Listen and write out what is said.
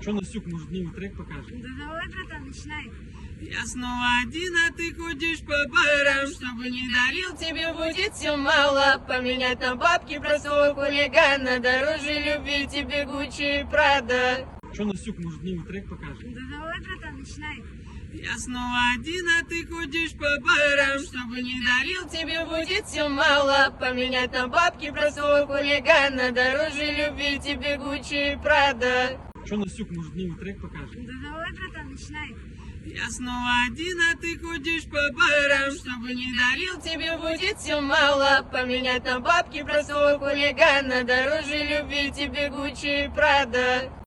Че, Настюк, может, новый трек покажем? Да давай, братан, начинай. Я снова один, а ты ходишь по барам. Чтобы не дарил, тебе будет все мало. Поменять на бабки простого хулигана. Дороже любви тебе Гуччи и Прада. Че, Настюк, может, новый трек покажем? Да давай, братан, начинай. Я снова один, а ты ходишь по барам. Чтобы не дарил, тебе будет все мало. Поменять на бабки простого хулигана. Дороже любви тебе Гуччи и Прада. Че, Настюк, может, новый трек покажем? Да давай, братан, начинай. Я снова один, а ты ходишь по барам. Чтобы не дарил, тебе будет все мало. Поменять на бабки простого хулигана. Дороже любви тебе Гуччи и Прада.